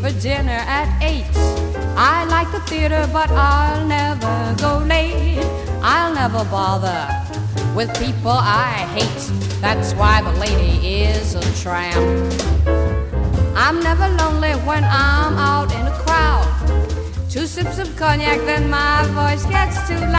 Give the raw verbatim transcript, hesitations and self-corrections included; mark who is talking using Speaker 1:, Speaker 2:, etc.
Speaker 1: for dinner at eight. I like the theater, but I'll never go late. I'll never bother with people I hate. That's why the lady is a tramp. I'm never lonely when I'm out in a crowd. Two sips of cognac, then my voice gets too loud.